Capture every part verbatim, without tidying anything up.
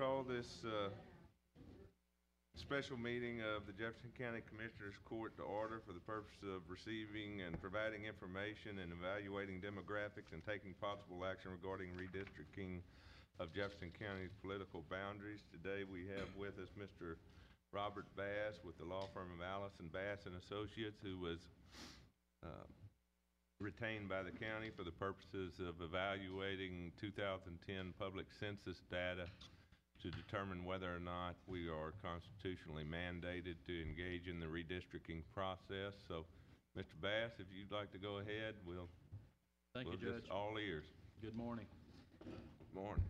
call this uh, special meeting of the Jefferson County Commissioners Court to order for the purpose of receiving and providing information and evaluating demographics and taking possible action regarding redistricting of Jefferson County's political boundaries. Today we have with us Mister Robert Bass with the law firm of Allison Bass and Associates, who was uh, retained by the county for the purposes of evaluating two thousand ten public census data to determine whether or not we are constitutionally mandated to engage in the redistricting process. So, Mister Bass, if you'd like to go ahead, we'll, Thank we'll you, Judge. just all ears. Good morning. Morning.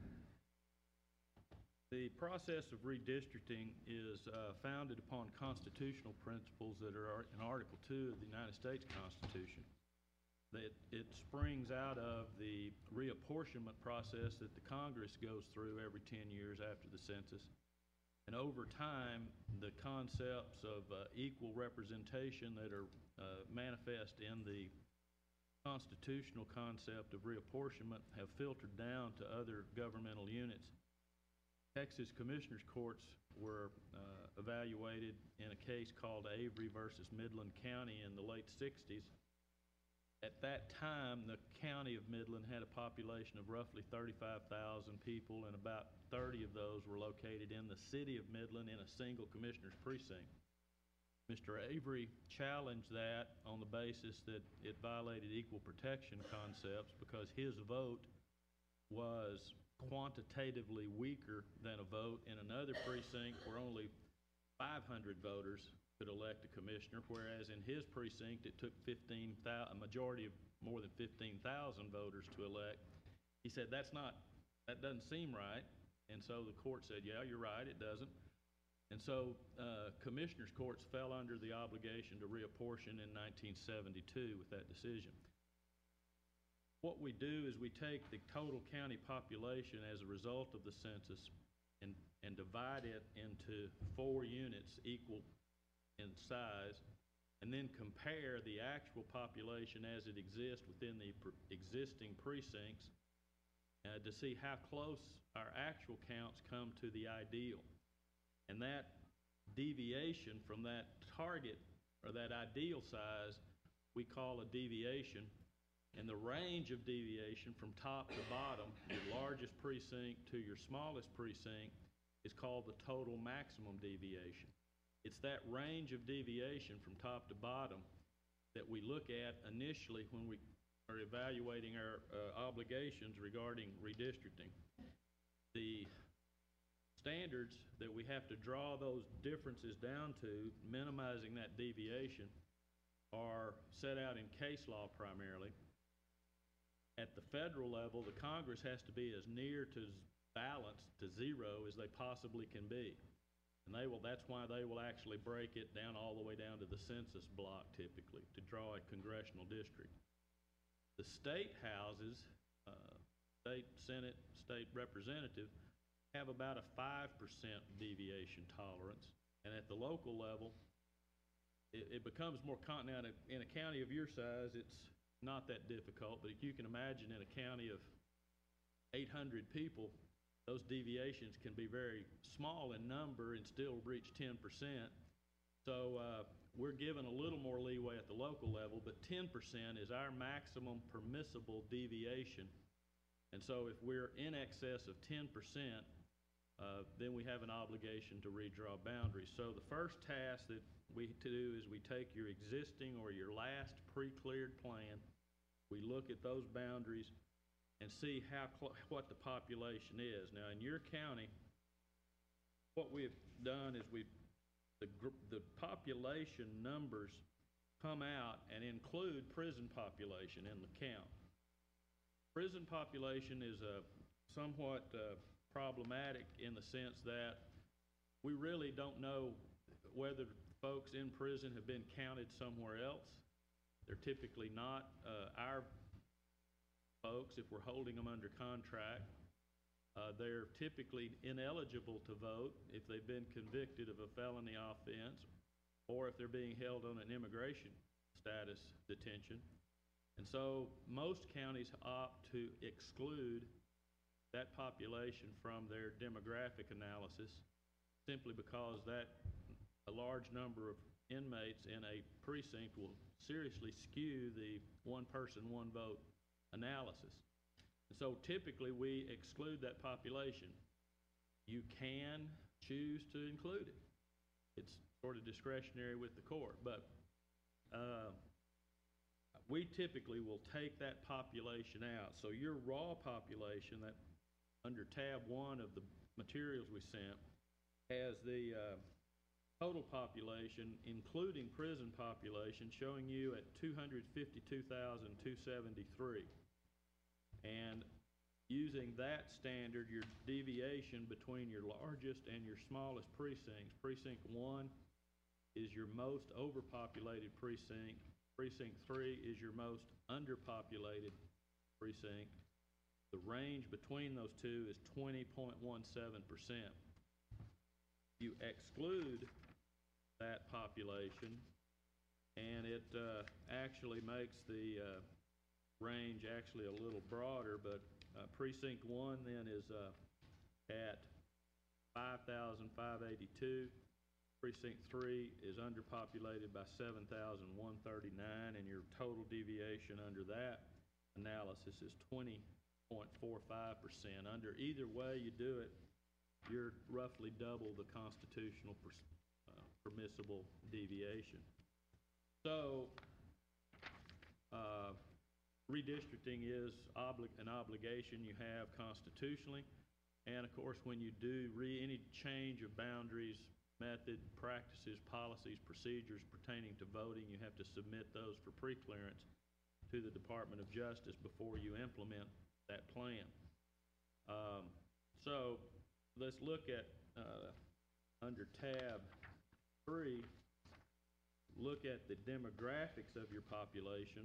The process of redistricting is uh, founded upon constitutional principles that are in Article two of the United States Constitution. It, it springs out of the reapportionment process that the Congress goes through every ten years after the census. And over time, the concepts of uh, equal representation that are uh, manifest in the constitutional concept of reapportionment have filtered down to other governmental units. Texas Commissioners Courts were uh, evaluated in a case called Avery versus Midland County in the late sixties. At that time, the county of Midland had a population of roughly thirty-five thousand people, and about thirty of those were located in the city of Midland in a single commissioner's precinct. Mister Avery challenged that on the basis that it violated equal protection concepts because his vote was quantitatively weaker than a vote in another precinct where only five hundred voters could elect a commissioner, whereas in his precinct it took fifteen thousand, a majority of more than fifteen thousand voters to elect. He said that's not, that doesn't seem right, and so the court said, yeah, you're right, it doesn't. And so uh, commissioners courts fell under the obligation to reapportion in nineteen seventy-two with that decision. What we do is we take the total county population as a result of the census and, and divide it into four units equal in size, and then compare the actual population as it exists within the pr existing precincts uh, to see how close our actual counts come to the ideal. And that deviation from that target or that ideal size we call a deviation, and the range of deviation from top to bottom, your largest precinct to your smallest precinct, is called the total maximum deviation. It's that range of deviation from top to bottom that we look at initially when we are evaluating our uh, obligations regarding redistricting. The standards that we have to draw those differences down to, minimizing that deviation, are set out in case law primarily. At the federal level, the Congress has to be as near to balance, to zero, as they possibly can be. And they will, that's why they will actually break it down all the way down to the census block typically to draw a congressional district. The state houses, uh, state senate, state representative, have about a five percent deviation tolerance. And at the local level, it, it becomes more continental. In a county of your size, it's not that difficult, but if you can imagine in a county of eight hundred people, those deviations can be very small in number and still reach ten percent. So uh, we're given a little more leeway at the local level, but ten percent is our maximum permissible deviation. And so if we're in excess of ten percent, uh, then we have an obligation to redraw boundaries. So the first task that we do is we take your existing or your last pre-cleared plan, we look at those boundaries and see how what the population is. Now, in your county, what we've done is we've the the population numbers come out and include prison population in the count. Prison population is a somewhat uh, problematic in the sense that we really don't know whether folks in prison have been counted somewhere else. They're typically not uh, our folks if we're holding them under contract. Uh, they're typically ineligible to vote if they've been convicted of a felony offense or if they're being held on an immigration status detention. And so most counties opt to exclude that population from their demographic analysis, simply because that a large number of inmates in a precinct will seriously skew the one person, one vote analysis. And so typically we exclude that population. You can choose to include it. It's sort of discretionary with the court, but uh, we typically will take that population out. So your raw population, that under tab one of the materials we sent, has the uh, total population, including prison population, showing you at two hundred fifty-two thousand two hundred seventy-three. And using that standard, your deviation between your largest and your smallest precincts, precinct one is your most overpopulated precinct, precinct three is your most underpopulated precinct. The range between those two is twenty point one seven percent. You exclude that population, and it uh, actually makes the uh, range actually a little broader, but uh, precinct one then is uh, at five thousand five hundred eighty-two. Precinct three is underpopulated by seven thousand one hundred thirty-nine, and your total deviation under that analysis is twenty point four five percent. Under either way you do it, you're roughly double the constitutional per, uh, permissible deviation. So, uh, redistricting is obli an obligation you have constitutionally, and of course when you do re any change of boundaries, method, practices, policies, procedures pertaining to voting, you have to submit those for pre-clearance to the Department of Justice before you implement that plan. Um, so let's look at uh, under tab three, look at the demographics of your population.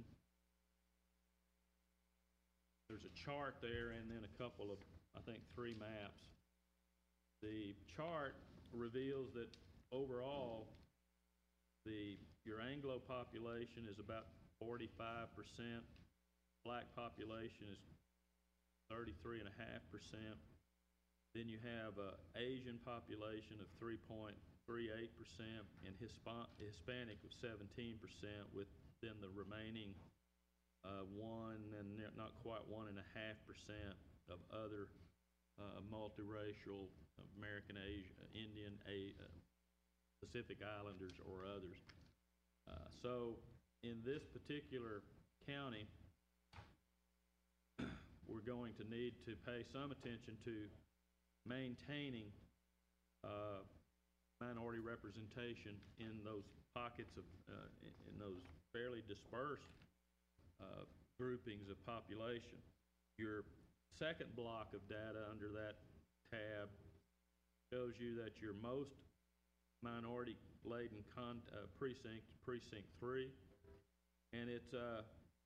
There's a chart there and then a couple of, I think, three maps. The chart reveals that overall the your Anglo population is about forty-five percent, black population is thirty-three point five percent. Then you have an Asian population of three point three eight percent and Hispan Hispanic of seventeen percent, with then the remaining uh, one and not quite one and a half percent of other uh, multiracial American, Asian, Indian, a, uh, Pacific Islanders or others. Uh, so in this particular county, we're going to need to pay some attention to maintaining uh, minority representation in those pockets of, uh, in, in those fairly dispersed uh, groupings of population. Your second block of data under that tab shows you that your most minority-laden con uh, precinct, precinct three, and it's a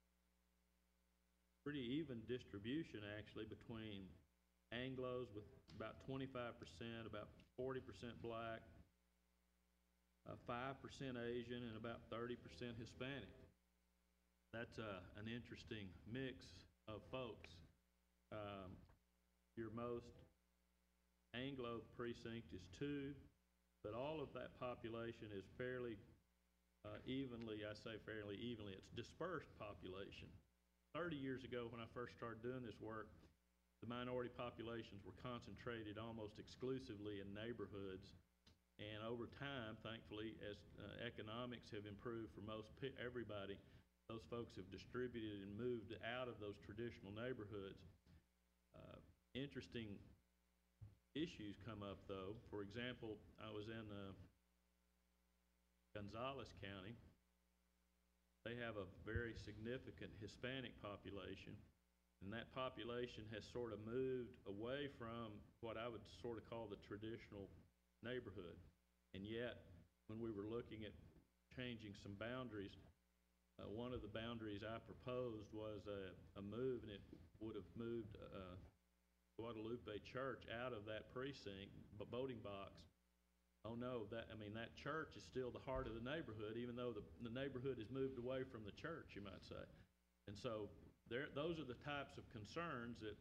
pretty even distribution actually between Anglos with about twenty-five percent, about forty percent black, uh, five percent Asian, and about thirty percent Hispanic. That's uh, an interesting mix of folks. Um, your most Anglo precinct is two, but all of that population is fairly uh, evenly, I say fairly evenly, it's dispersed population. thirty years ago when I first started doing this work, the minority populations were concentrated almost exclusively in neighborhoods, and over time, thankfully, as uh, economics have improved for most everybody, those folks have distributed and moved out of those traditional neighborhoods. Uh, interesting issues come up though. For example, I was in uh, Gonzales County. They have a very significant Hispanic population, and that population has sort of moved away from what I would sort of call the traditional neighborhood. And yet, when we were looking at changing some boundaries, uh, one of the boundaries I proposed was a, a move, and it would have moved uh, Guadalupe Church out of that precinct, but voting box. Oh no, that I mean that church is still the heart of the neighborhood, even though the, the neighborhood has moved away from the church, you might say. And so there, those are the types of concerns that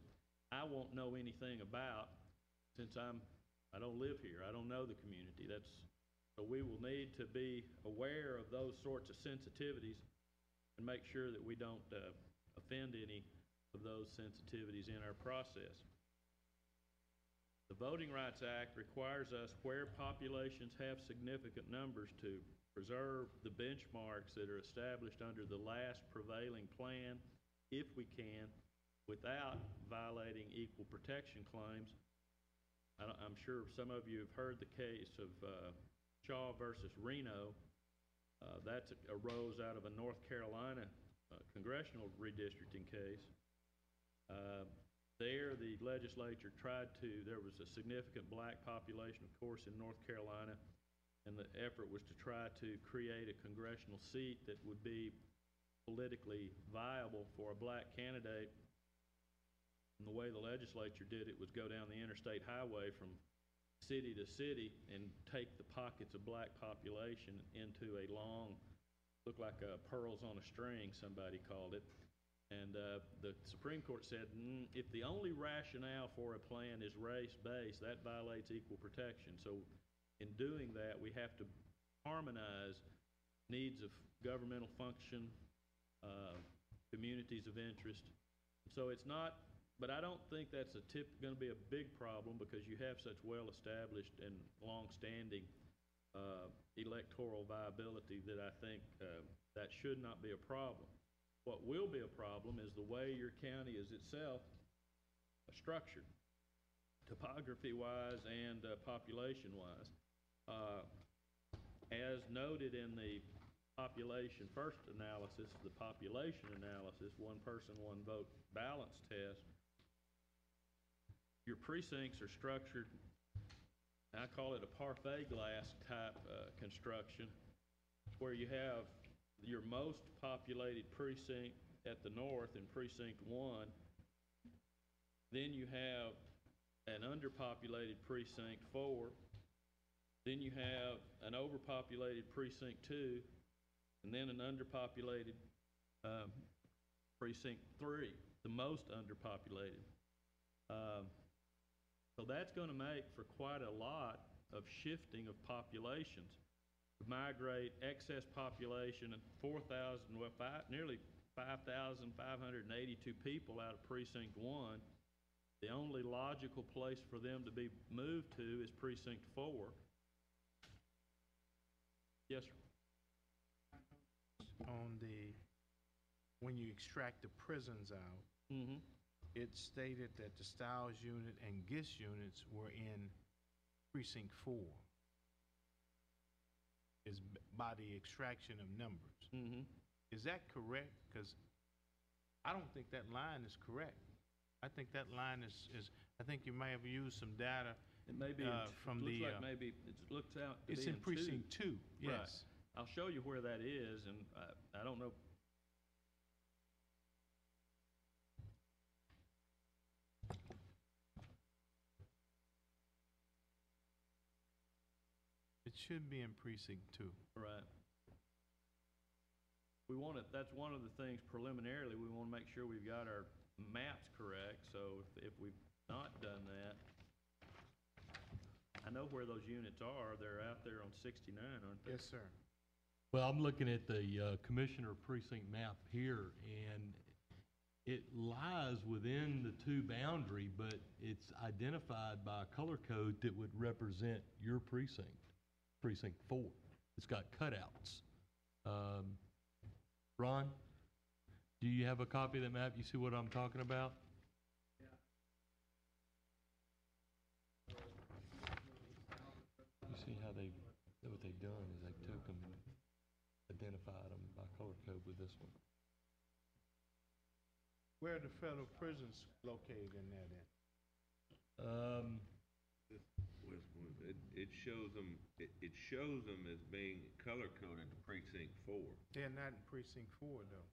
I won't know anything about, since I'm, I don't live here, I don't know the community. That's, so we will need to be aware of those sorts of sensitivities and make sure that we don't uh, offend any of those sensitivities in our process. The Voting Rights Act requires us, where populations have significant numbers, to preserve the benchmarks that are established under the last prevailing plan, if we can, without violating equal protection claims. I don't, I'm sure some of you have heard the case of uh, Shaw versus Reno. Uh, that arose out of a North Carolina uh, congressional redistricting case. Uh, there, the legislature tried to, there was a significant black population, of course, in North Carolina, and the effort was to try to create a congressional seat that would be politically viable for a black candidate. And the way the legislature did it was go down the interstate highway from city to city and take the pockets of black population into a long, looked like a pearls on a string, somebody called it. And uh, the Supreme Court said, mm, if the only rationale for a plan is race-based, that violates equal protection. So in doing that, we have to harmonize needs of governmental function, uh, communities of interest. So it's not, but I don't think that's a tip going to be a big problem, because you have such well-established and long-standing uh, electoral viability that I think uh, that should not be a problem. What will be a problem is the way your county is itself structured, topography-wise and uh, population-wise. Uh, as noted in the population first analysis, the population analysis, one person, one vote balance test, your precincts are structured, I call it a parfait glass type uh, construction, where you have your most populated precinct at the north in precinct one, then you have an underpopulated precinct four, then you have an overpopulated precinct two, and then an underpopulated um, precinct three, the most underpopulated. Um, so that's going to make for quite a lot of shifting of populations. Migrate excess population of four thousand, well, five, nearly five thousand five hundred eighty-two people out of precinct one. The only logical place for them to be moved to is precinct four. Yes, sir. On the, when you extract the prisons out, Mm-hmm. it stated that the Stiles unit and Gist units were in precinct four. Is b- by the extraction of numbers. Mm-hmm. Is that correct? Because I don't think that line is correct. I think that line is, is I think you may have used some data. It may be, Uh, in, from it looks the, like uh, maybe, it looks out to It's be in precinct two, Right. yes. I'll show you where that is, and I, I don't know. It should be in precinct two. Right. We want to, that's one of the things preliminarily, we want to make sure we've got our maps correct. So if, if we've not done that, I know where those units are. They're out there on sixty-nine, aren't they? Yes, sir. Well, I'm looking at the uh, Commissioner Precinct map here, and it lies within the two boundary, but it's identified by a color code that would represent your precinct, precinct four. It's got cutouts. Um, Ron, do you have a copy of that map? You see what I'm talking about? You see how they, what they've done is they took them, identified them by color code with this one. Where are the federal prisons located in that end? Um, It, it shows them, it, it shows them as being color-coded to precinct four. They're not in precinct four, though.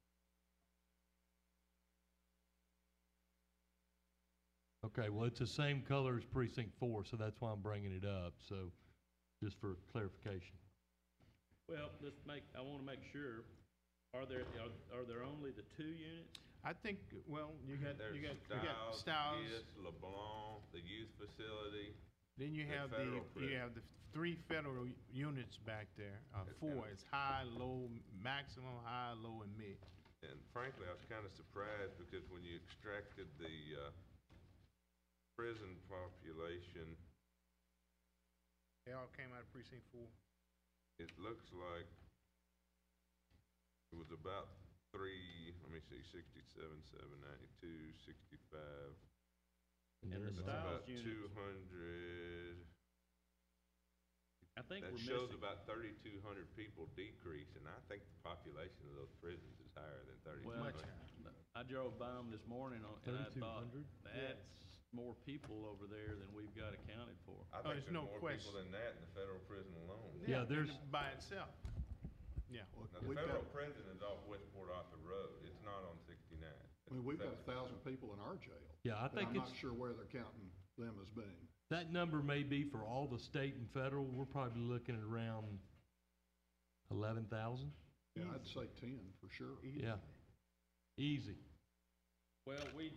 okay, well, it's the same color as precinct four, so that's why I'm bringing it up, so, just for clarification. Well, let's make, I want to make sure, are there, are, are there only the two units? I think, well, you got, There's you got, you got Stiles, Stiles, Giss, LeBlanc, the youth facility. then you the have the, federal you prison. have the three federal units back there, uh, It's four, kinda- it's high, low, maximum, high, low, and mid. And frankly, I was kind of surprised because when you extracted the uh, prison population, They all came out of precinct four. it looks like it was about three, let me see, sixty-seven, seven ninety-two, sixty-five. And the they're That's Stiles about units- two hundred. I think That we're shows missing, about thirty-two hundred people decrease, and I think the population of those prisons is higher than thirty-two well, Much hundred. I drove by them this morning on- and I thirty-two thought, hundred? that's more people over there than we've got accounted for. I Oh, think there's there's no more question. people than that in the federal prison alone. Yeah, and there's- By itself. Yeah. Well, Now, the we've got, federal prison is off Westport Arthur Road. It's not on sixty-nine. I mean, we've got a thousand people in our jail. Yeah, I And think I'm not it's, sure where they're counting them as being. that number may be for all the state and federal, we're probably looking at around eleven thousand? Yeah, I'd say ten for sure. Yeah, easy. Well, we,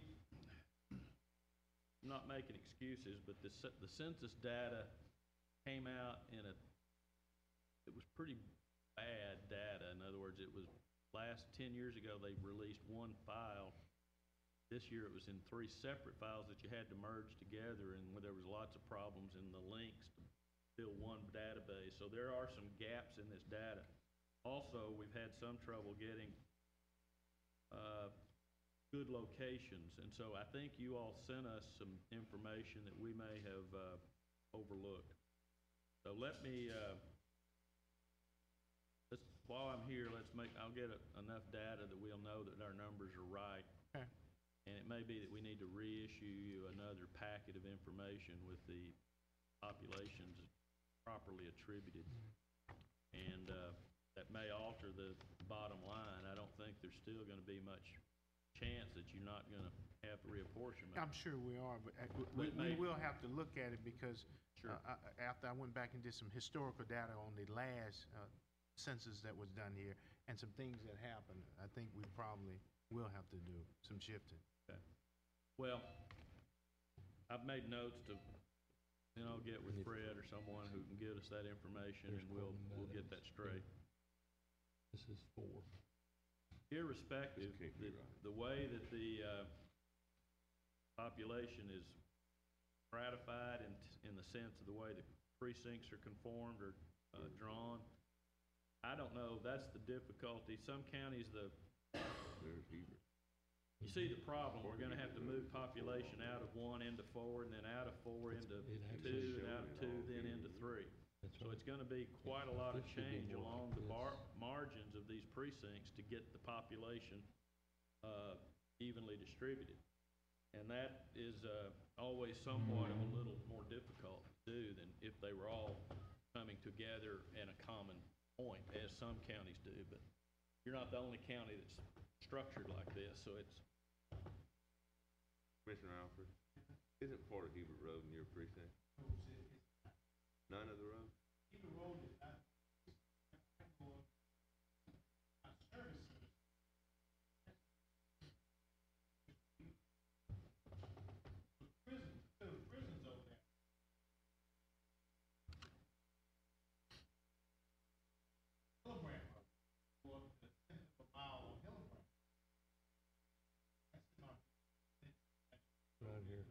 I'm not making excuses, but the, ce- the census data came out in a, it was pretty bad data. In other words, it was, last ten years ago, they released one file. This year, it was in three separate files that you had to merge together, and where there was lots of problems in the links to fill one database. So there are some gaps in this data. Also, we've had some trouble getting, uh, good locations, and so I think you all sent us some information that we may have, uh, overlooked. So let me, uh, let's, while I'm here, let's make, I'll get a- enough data that we'll know that our numbers are right. Okay. And it may be that we need to reissue you another packet of information with the populations properly attributed. And, uh, that may alter the bottom line. I don't think there's still gonna be much chance that you're not gonna have reapportionment. I'm sure we are, but uh, But we, it we may- will have to look at it because Sure. uh, I- after I went back and did some historical data on the last uh, census that was done here and some things that happened, I think we probably will have to do some shifting. Well, I've made notes to, and I'll get with Fred or someone who can get us that information, and we'll, we'll get that straight. This is four. Irrespective, This can't be the, right. the way that the, uh, population is stratified in, in the sense of the way the precincts are conformed or, uh, drawn, I don't know, that's the difficulty. Some counties, the, There's Heber. you see the problem, we're gonna have to move population out of one into four, and then out of four into It actually two, and out of two, then into three. That's So right. it's gonna be quite a lot of This should be change more along like the this. bar, margins of these precincts to get the population, uh, evenly distributed. And that is, uh, always somewhat of a little more difficult to do than if they were all coming together in a common point, as some counties do, but you're not the only county that's structured like this, so it's, Commissioner Alfred, isn't part of Hebert Road in your precinct? None of the road? Right here.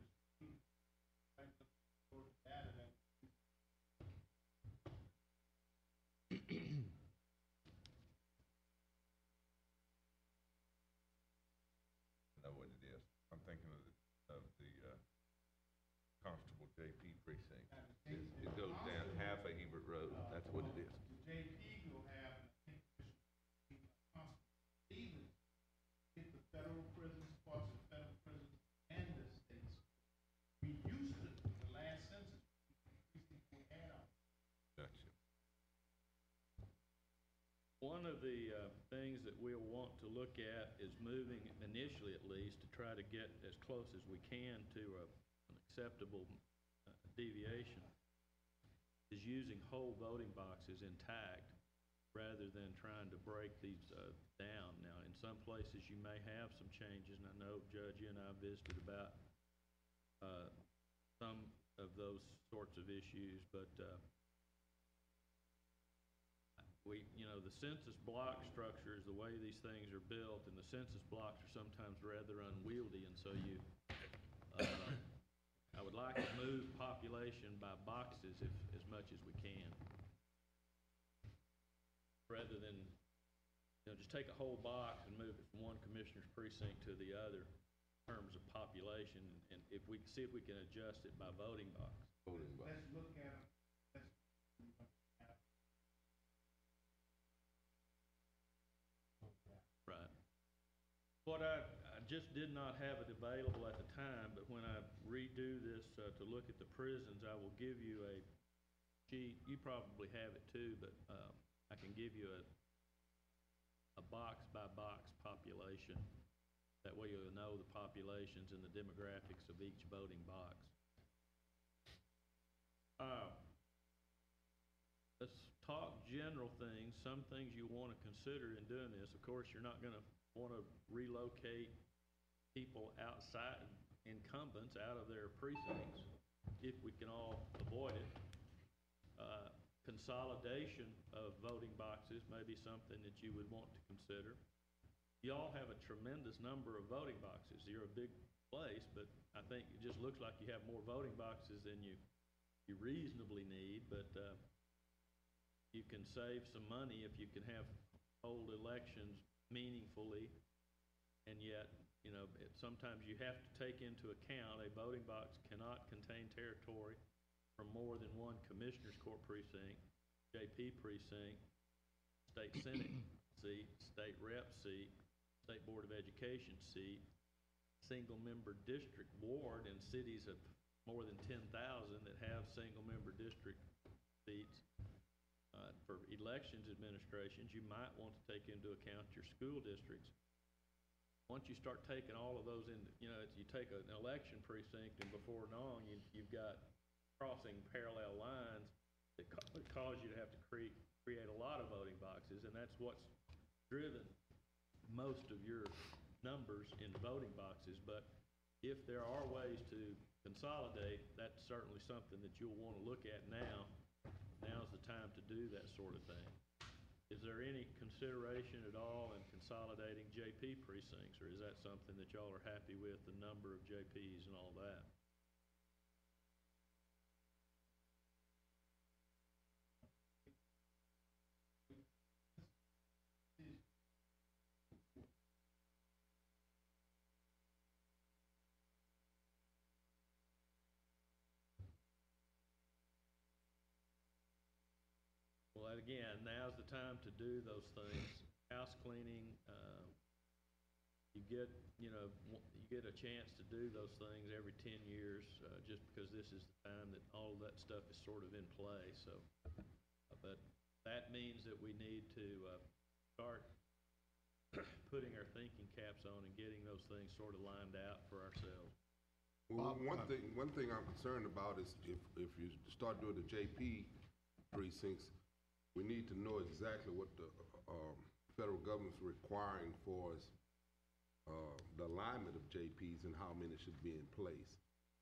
I know what it is. I'm thinking of the, of the, uh, Constable J P precinct. It, it goes down half of Hebert Road. That's what it is. J P will have, even get the federal prisons, parts of the federal prisons and the states. We used to, the last census, we had on. Gotcha. one of the, uh, things that we'll want to look at is moving, initially at least, to try to get as close as we can to a, an acceptable uh, deviation, is using whole voting boxes intact rather than trying to break these uh, down. Now, in some places, you may have some changes, and I know, Judge, you and I visited about uh, some of those sorts of issues, but uh, we, you know, the census block structures, the way these things are built, and the census blocks are sometimes rather unwieldy, and so you, uh, I would like to move population by boxes if, as much as we can, rather than, you know, just take a whole box and move it from one commissioner's precinct to the other in terms of population, and if we, see if we can adjust it by voting box. Voting box. Let's look at them. Right. What I, I just did not have it available at the time, but when I redo this uh, to look at the prisons, I will give you a sheet. You probably have it too, but um, I can give you a a box by box population. That way you'll know the populations and the demographics of each voting box. Uh, let's talk general things, some things you want to consider in doing this. Of course, you're not going to want to relocate people outside, incumbents out of their precincts, if we can all avoid it. Uh, consolidation of voting boxes may be something that you would want to consider. You all have a tremendous number of voting boxes. You're a big place, but I think it just looks like you have more voting boxes than you, you reasonably need, but uh, you can save some money if you can have hold elections meaningfully, and yet, you know, it, sometimes you have to take into account a voting box cannot contain territory from more than one commissioner's court precinct, J P precinct, state senate seat, state rep seat, state board of education seat, single member district ward in cities of more than ten thousand that have single member district seats. Uh, for elections administrations, you might want to take into account your school districts. Once you start taking all of those in, you know, you take an election precinct and before long you, you've got crossing parallel lines that ca cause you to have to create create a lot of voting boxes, and that's what's driven most of your numbers in voting boxes. But if there are ways to consolidate, that's certainly something that you'll want to look at now. Now's the time to do that sort of thing. Is there any consideration at all in consolidating J P precincts, or is that something that y'all are happy with, the number of J Ps and all that? Well, again, now's the time to do those things. House cleaning, uh, you get, you know, you get a chance to do those things every ten years, uh, just because this is the time that all of that stuff is sort of in play. So, uh, but that means that we need to uh, start putting our thinking caps on and getting those things sort of lined out for ourselves. Well, Bob, one uh, thing, one thing I'm concerned about is if, if you start doing the J P precincts, we need to know exactly what the, um, federal government's requiring for us, uh, the alignment of J Ps and how many should be in place.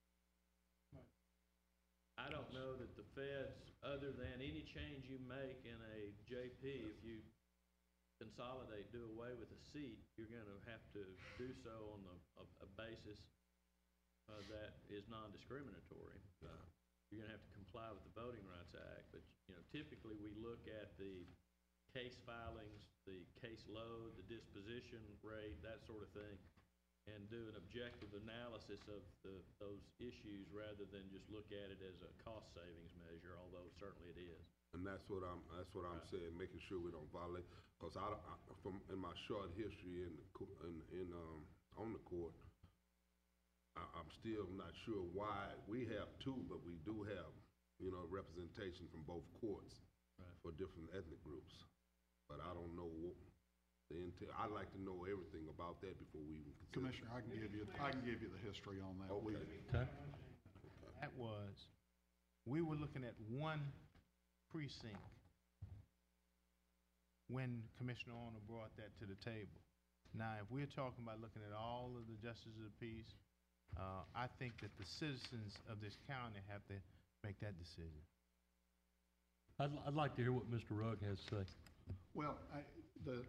I don't know that the feds, other than any change you make in a J P, if you consolidate, do away with a seat, you're gonna have to do so on the, a, a basis uh, that is non-discriminatory. Uh, you're gonna have to comply with the Voting Rights Act, but, you know, typically we look at the case filings, the case load, the disposition rate, that sort of thing, and do an objective analysis of the, those issues rather than just look at it as a cost savings measure, although certainly it is. And that's what I'm, that's what I'm Right. saying, making sure we don't violate, because I, I, from, in my short history in, the co- in, in, um, on the court, I, I'm still not sure why we have two, but we do have, you know, representation from both courts Right. for different ethnic groups. But I don't know what the intent, I'd like to know everything about that before we even consider. Commissioner, I can give you, I can give you the history on that. We- Okay. Okay. That was, we were looking at one precinct when Commissioner Arnold brought that to the table. Now, if we're talking about looking at all of the justices of the peace, uh, I think that the citizens of this county have to make that decision. I'd, I'd like to hear what Mister Rugg has to say. Well, I, the,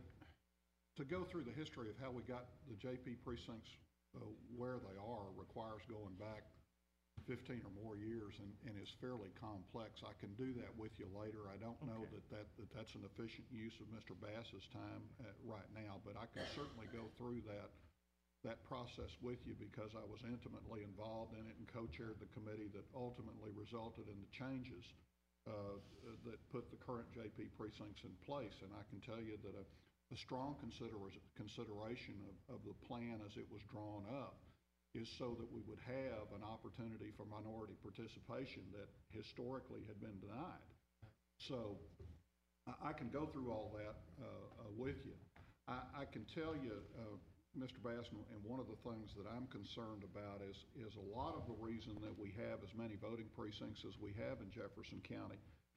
to go through the history of how we got the J P precincts uh, where they are requires going back fifteen or more years and, and is fairly complex. I can do that with you later. I don't know Okay. that, that, that that's an efficient use of Mister Bass's time uh, right now, but I can certainly go through that, that process with you because I was intimately involved in it and co-chaired the committee that ultimately resulted in the changes uh, that put the current J P precincts in place. And I can tell you that a, a strong consider consideration of, of the plan as it was drawn up is so that we would have an opportunity for minority participation that historically had been denied. So I, I can go through all that uh, uh, with you. I, I can tell you, uh, Mister Bass, and one of the things that I'm concerned about is, is a lot of the reason that we have as many voting precincts as we have in Jefferson County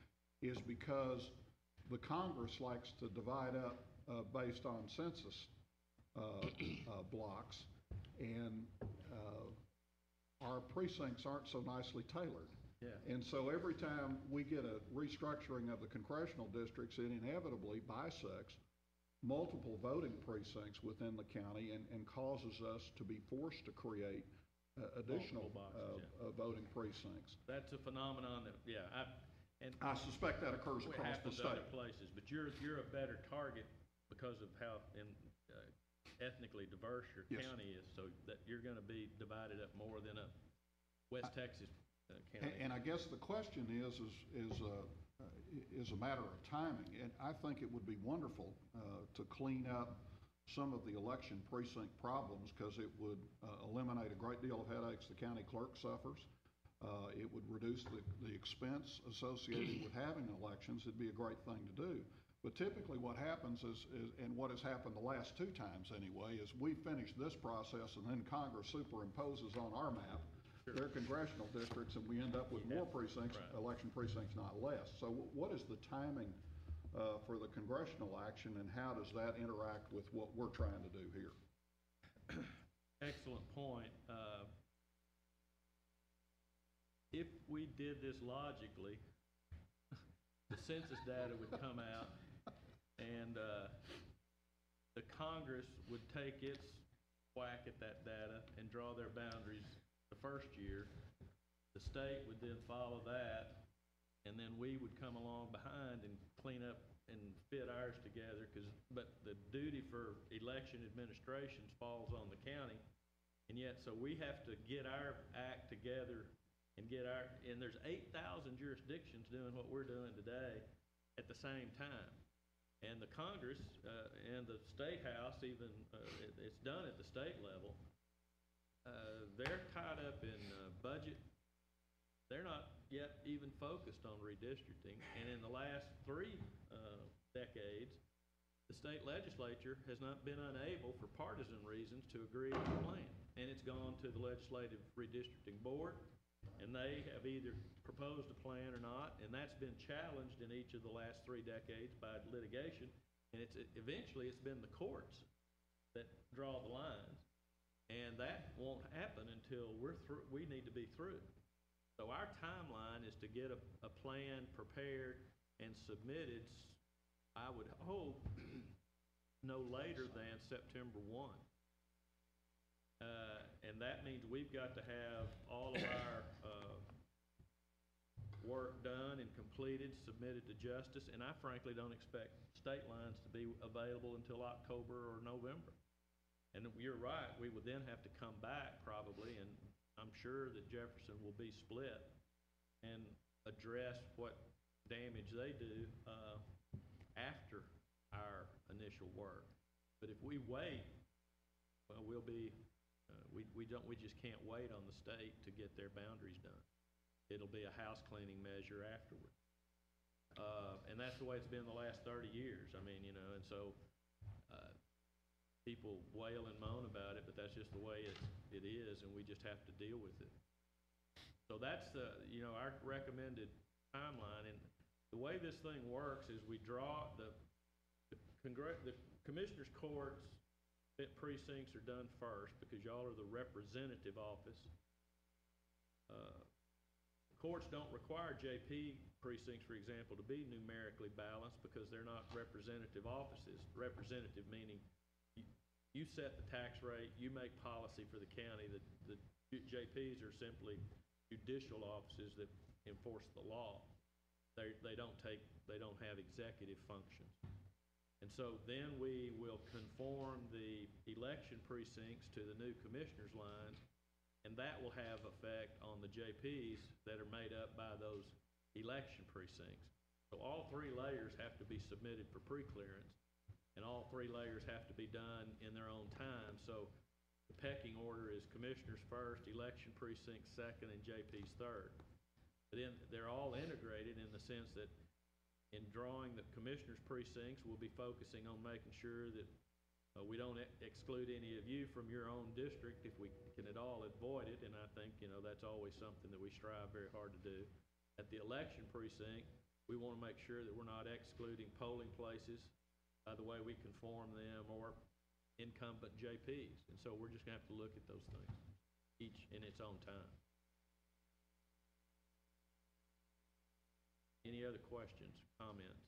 is because the Congress likes to divide up uh, based on census uh, uh, blocks, and uh, our precincts aren't so nicely tailored. Yeah. And so every time we get a restructuring of the congressional districts, it inevitably bisects multiple voting precincts within the county and, and causes us to be forced to create uh, additional boxes, uh, yeah. uh, voting precincts. That's a phenomenon that, yeah, I, and. I suspect that occurs It across the happens state. other places, but you're, you're a better target because of how in, uh, ethnically diverse your Yes. county is, so that you're gonna be divided up more than a West Texas uh, And, county. and I guess the question is, is, is, uh, uh, is a matter of timing. And I think it would be wonderful, uh, to clean up some of the election precinct problems because it would, uh, eliminate a great deal of headaches the county clerk suffers. Uh, it would reduce the, the expense associated with having elections. It'd be a great thing to do. But typically what happens is, is, and what has happened the last two times anyway, is we finish this process and then Congress superimposes on our map their congressional districts, and we end up with more precincts, Right. election precincts, not less. So w- what is the timing uh, for the congressional action, and how does that interact with what we're trying to do here? Excellent point. Uh, If we did this logically, the census data would come out and uh, the Congress would take its whack at that data and draw their boundaries the first year. The state would then follow that, and then we would come along behind and clean up and fit ours together, 'cause, but the duty for election administrations falls on the county. And yet, so we have to get our act together and get our, and there's eight thousand jurisdictions doing what we're doing today at the same time. And the Congress, uh, and the State House even, uh, it, it's done at the state level. Uh, they're tied up in, uh, budget. They're not yet even focused on redistricting. And in the last three, uh, decades, the state legislature has not been unable, for partisan reasons, to agree on a plan. And it's gone to the Legislative Redistricting Board, and they have either proposed a plan or not, and that's been challenged in each of the last three decades by litigation. And it's, eventually, it's been the courts that draw the lines, and that won't happen until we're through, we need to be through. So our timeline is to get a, a plan prepared and submitted, I would hope, no later than September one. Uh, and that means we've got to have all of our, uh, work done and completed, submitted to justice, and I frankly don't expect state lines to be available until October or November. And you're right, we would then have to come back probably, and I'm sure that Jefferson will be split and address what damage they do, uh, after our initial work. But if we wait, well, we'll be, uh, we, we don't, we just can't wait on the state to get their boundaries done. It'll be a house cleaning measure afterward. Uh, and that's the way it's been the last thirty years. I mean, you know, and so, uh, people wail and moan about it, but that's just the way it, it is, and we just have to deal with it. So that's the, you know, our recommended timeline, and the way this thing works is we draw, the, the congr- the commissioners' courts precincts are done first because y'all are the representative office. Uh, Courts don't require J P precincts, for example, to be numerically balanced because they're not representative offices. Representative meaning you, you set the tax rate, you make policy for the county. The, the J Ps are simply judicial offices that enforce the law. They, they don't take, they don't have executive functions. And so then we will conform the election precincts to the new commissioners' lines, and that will have effect on the J Ps that are made up by those election precincts. So all three layers have to be submitted for pre-clearance, and all three layers have to be done in their own time. So the pecking order is commissioners first, election precincts second, and J Ps third. But then they're all integrated in the sense that in drawing the commissioners' precincts, we'll be focusing on making sure that uh, we don't ex exclude any of you from your own district if we can at all avoid it, and I think, you know, that's always something that we strive very hard to do. At the election precinct, we want to make sure that we're not excluding polling places by the way we conform them or incumbent J Ps. And so we're just going to have to look at those things, each in its own time. Any other questions, comments?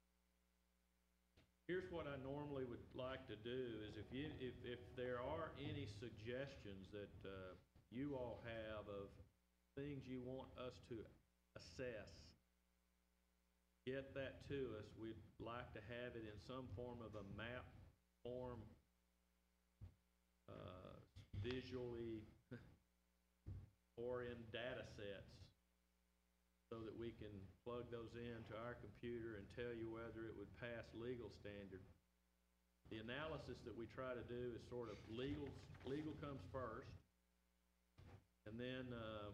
Here's what I normally would like to do is if you, if, if there are any suggestions that uh, you all have of things you want us to assess, get that to us. We'd like to have it in some form of a map form, uh, visually or in data sets, so that we can plug those into our computer and tell you whether it would pass legal standard. The analysis that we try to do is sort of legal, legal comes first, and then uh,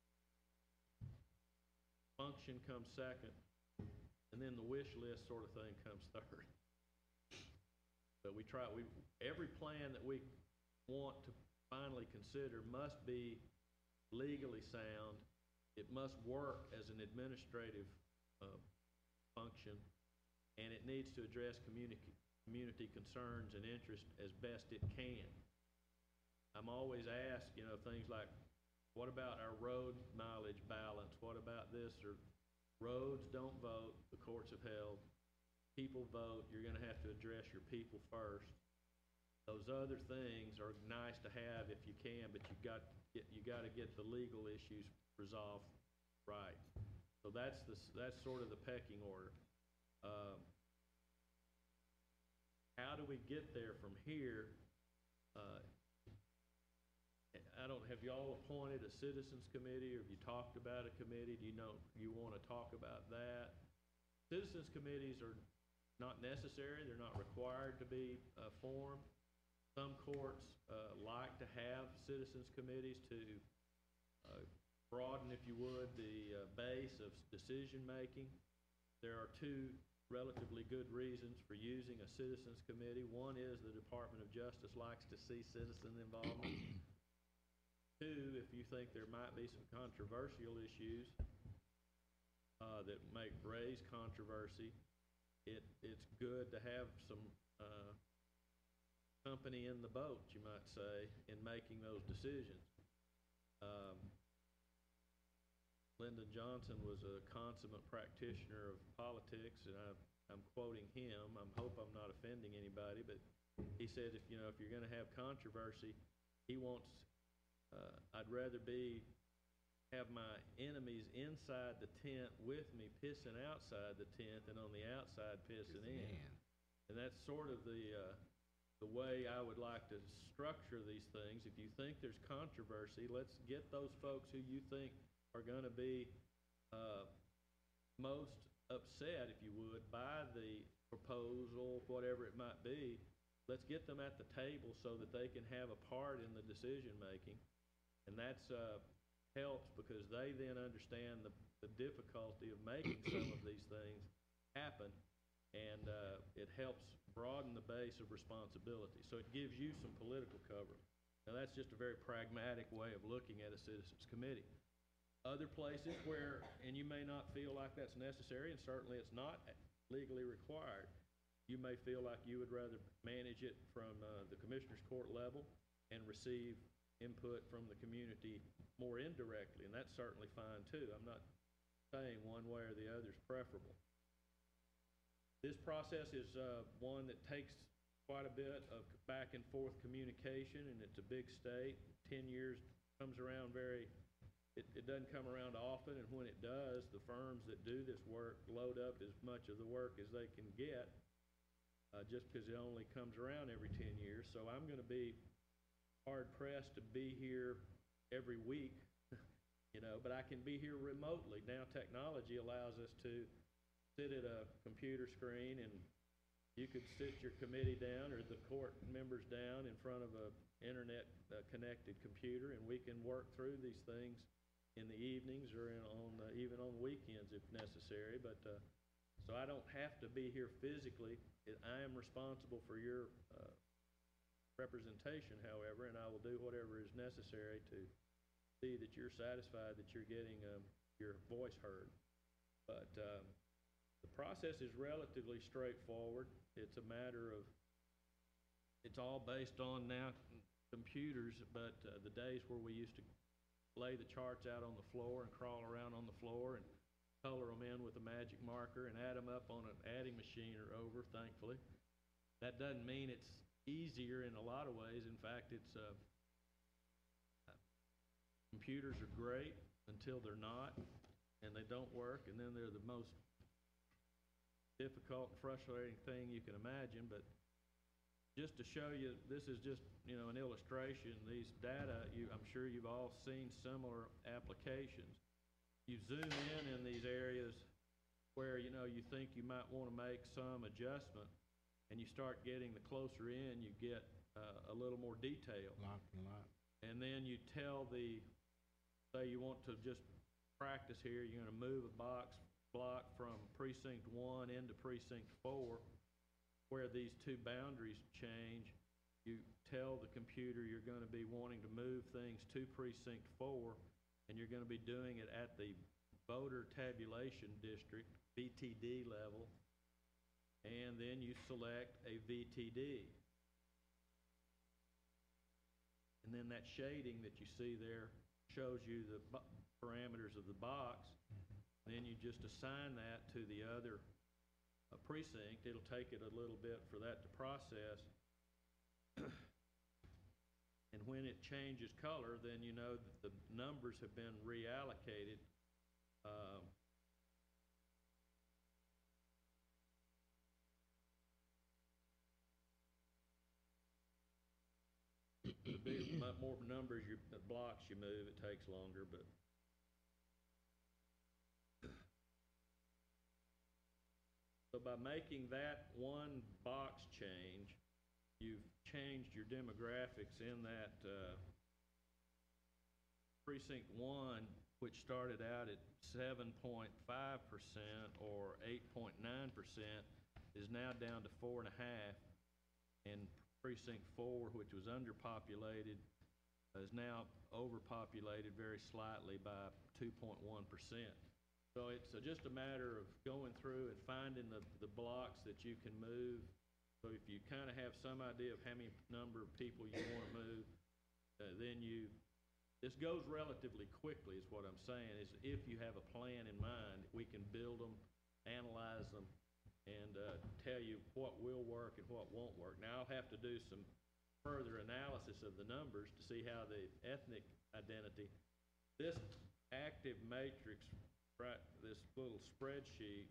function comes second, and then the wish list sort of thing comes third. But we try, we, every plan that we want to finally consider must be legally sound. It must work as an administrative uh, function, and it needs to address community, community concerns and interests as best it can. I'm always asked, you know, things like, what about our road mileage balance? What about this? Or roads don't vote, the courts have held. People vote, you're going to have to address your people first. Those other things are nice to have if you can, but you got get, you got to get the legal issues resolved right. So that's the that's sort of the pecking order. Um, how do we get there from here? Uh, I don't have y'all appointed a citizens committee, or have you talked about a committee? Do you know you want to talk about that? Citizens committees are not necessary; they're not required to be uh, formed. Some courts uh, like to have citizens committees to uh, broaden, if you would, the uh, base of decision making. There are two relatively good reasons for using a citizens committee. One is the Department of Justice likes to see citizen involvement. Two, if you think there might be some controversial issues uh, that may raise controversy, it, it's good to have some uh, company in the boat, you might say, in making those decisions. Um, Lyndon Johnson was a consummate practitioner of politics, and I, I'm quoting him. I hope I'm not offending anybody, but he said, if you know, if you're going to have controversy, he wants. Uh, I'd rather be have my enemies inside the tent with me, pissing outside the tent, than on the outside pissing in. Man. And that's sort of the uh, the way I would like to structure these things. If you think there's controversy, let's get those folks who you think are going to be uh, most upset, if you would, by the proposal, whatever it might be. Let's get them at the table so that they can have a part in the decision making. And that's uh, helps because they then understand the, the difficulty of making some of these things happen, and uh, it helps broaden the base of responsibility. So it gives you some political cover. Now that's just a very pragmatic way of looking at a citizens committee. Other places where, and you may not feel like that's necessary, and certainly it's not legally required, you may feel like you would rather manage it from uh, the Commissioners Court level and receive input from the community more indirectly, and that's certainly fine too. I'm not saying one way or the other is preferable. This process is uh, one that takes quite a bit of back and forth communication, and it's a big state. Ten years comes around very, it, it doesn't come around often, and when it does, the firms that do this work load up as much of the work as they can get, uh, just because it only comes around every ten years. So I'm going to be hard pressed to be here every week, you know, but I can be here remotely. Now technology allows us to sit at a computer screen, and you could sit your committee down or the court members down in front of a internet uh, connected computer, and we can work through these things in the evenings or in, on uh, even on weekends if necessary. But uh, so I don't have to be here physically. It, I am responsible for your uh, representation, however, and I will do whatever is necessary to see that you're satisfied that you're getting um, your voice heard. But um, the process is relatively straightforward. It's a matter of, it's all based on now computers, but uh, the days where we used to lay the charts out on the floor and crawl around on the floor and color them in with a magic marker and add them up on an adding machine or over, thankfully. That doesn't mean it's easier in a lot of ways. In fact, it's uh, computers are great until they're not, and they don't work, and then they're the most difficult and frustrating thing you can imagine. But just to show you, this is just, you know, an illustration. These data, you, I'm sure you've all seen similar applications. You zoom in in these areas where, you know, you think you might want to make some adjustment, and you start getting the closer in, you get uh, a little more detail. Lot and lot. And then you tell the, say you want to just practice here, you're going to move a box block from precinct one into precinct four, where these two boundaries change. You tell the computer you're going to be wanting to move things to precinct four, and you're going to be doing it at the voter tabulation district, V T D level, and then you select a V T D. And then that shading that you see there shows you the parameters of the box. Then you just assign that to the other uh, precinct. It'll take it a little bit for that to process. And when it changes color, then you know that the numbers have been reallocated. Um, the big, more numbers, you, the blocks you move, it takes longer, but so by making that one box change, you've changed your demographics in that uh, precinct one, which started out at seven point five percent or eight point nine percent, is now down to four and a half, and precinct four, which was underpopulated, is now overpopulated very slightly by two point one percent. So it's uh, just a matter of going through and finding the, the blocks that you can move. So if you kind of have some idea of how many number of people you want to move, uh, then you, this goes relatively quickly is what I'm saying, is if you have a plan in mind, we can build them, analyze them, and uh, tell you what will work and what won't work. Now I'll have to do some further analysis of the numbers to see how the ethnic identity, this active matrix, right, this little spreadsheet,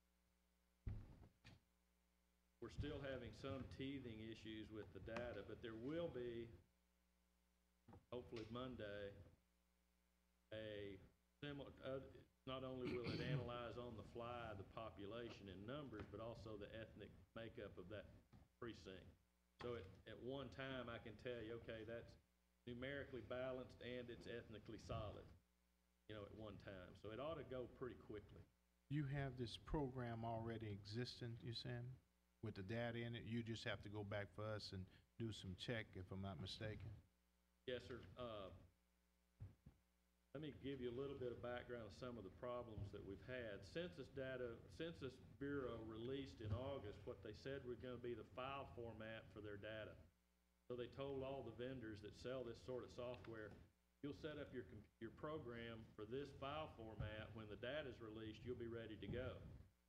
we're still having some teething issues with the data, but there will be, hopefully Monday, a similar, uh, not only will it analyze on the fly the population in numbers, but also the ethnic makeup of that precinct. So at, at one time, I can tell you, okay, that's numerically balanced and it's ethnically solid, you know, at one time. So it ought to go pretty quickly. You have this program already existing, you saying, with the data in it? You just have to go back for us and do some check, if I'm not mistaken? Yes, sir. Uh, let me give you a little bit of background of some of the problems that we've had. Census data, Census Bureau released in August what they said were gonna be the file format for their data. So they told all the vendors that sell this sort of software, you'll set up your, com- your program for this file format. When the data's released, you'll be ready to go.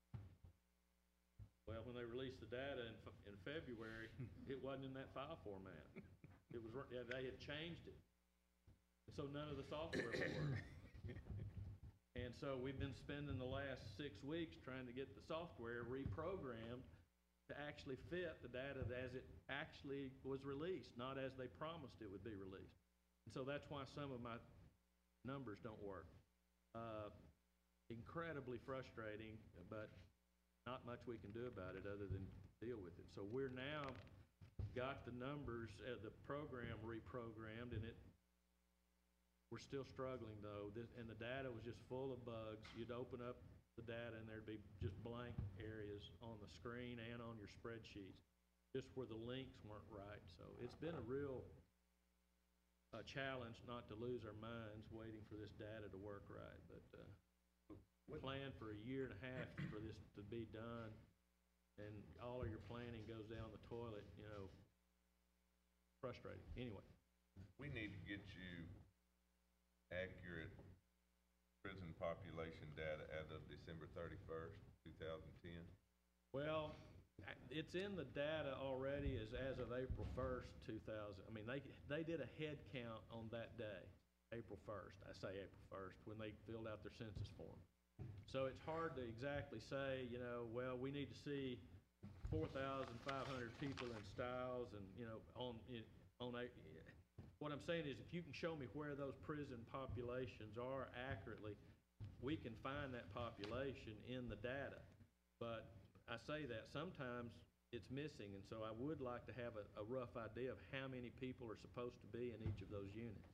Well, when they released the data in, Fe- in February, it wasn't in that file format. It was, yeah, they had changed it. And so none of the software would work. And so we've been spending the last six weeks trying to get the software reprogrammed to actually fit the data as it actually was released, not as they promised it would be released. And so that's why some of my numbers don't work. Uh, incredibly frustrating, but not much we can do about it other than deal with it. So we're now got the numbers, uh, the program reprogrammed, and it, we're still struggling though, this, and the data was just full of bugs. You'd open up the data and there'd be just blank areas on the screen and on your spreadsheets, just where the links weren't right. So it's been a real uh, challenge not to lose our minds waiting for this data to work right, but uh, plan for a year and a half for this to be done, and all of your planning goes down the toilet, you know, frustrating. Anyway. We need to get you accurate prison population data as of December thirty-first, two thousand ten. Well, it's in the data already as, as of April first, two thousand. I mean, they, they did a head count on that day, April first. I say April first, when they filled out their census form. So it's hard to exactly say, you know, well, we need to see four thousand five hundred people in Stiles and, you know, on, on a, what I'm saying is if you can show me where those prison populations are accurately, we can find that population in the data. But I say that sometimes it's missing, and so I would like to have a, a rough idea of how many people are supposed to be in each of those units.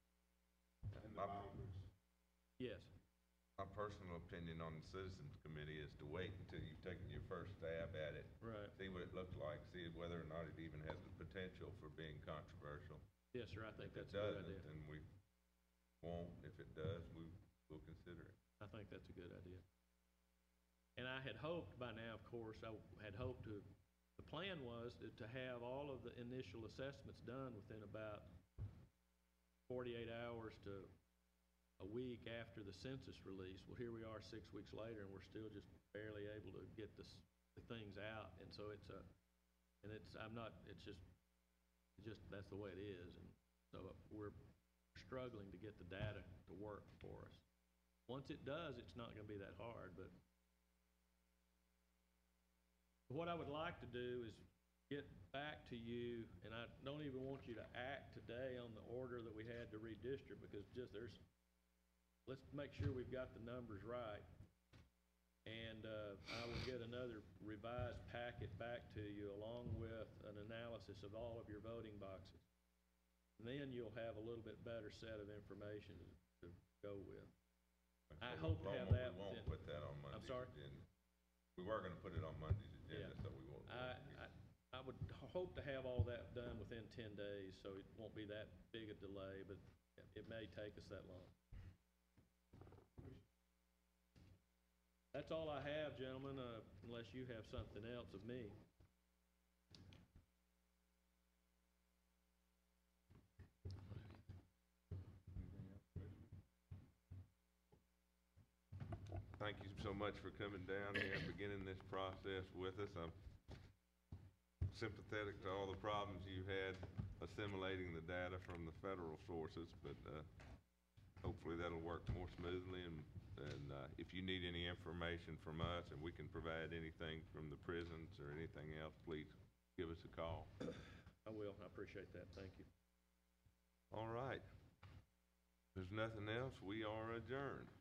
My, Yes. my personal opinion on the Citizens Committee is to wait until you've taken your first stab at it. Right. See what it looks like, see whether or not it even has the potential for being controversial. Yes, sir, I think If that's it a good doesn't, idea. then we won't. If it does, we will consider it. I think that's a good idea. And I had hoped by now, of course, I had hoped to, the plan was to, to have all of the initial assessments done within about forty-eight hours to a week after the census release. Well, here we are six weeks later, and we're still just barely able to get this, the things out. And so it's a, and it's, I'm not, it's just, it's just, that's the way it is. And so we're struggling to get the data to work for us. Once it does, it's not going to be that hard, but what I would like to do is get back to you, and I don't even want you to act today on the order that we had to redistrict, because just there's, let's make sure we've got the numbers right. And uh, I will get another revised packet back to you along with an analysis of all of your voting boxes. And then you'll have a little bit better set of information to go with. I So hope to we have won't- that We won't within- put that on Monday's sorry? agenda. We were gonna put it on Monday's agenda, Yeah. so we won't. I, I, I would hope to have all that done within ten days, so it won't be that big a delay, but it may take us that long. That's all I have, gentlemen, uh, unless you have something else of me. Thank you so much for coming down here and beginning this process with us. I'm sympathetic to all the problems you had assimilating the data from the federal sources, but uh, hopefully that'll work more smoothly. And, and uh, if you need any information from us and we can provide anything from the prisons or anything else, please give us a call. I will, I appreciate that, thank you. All right. If there's nothing else, we are adjourned.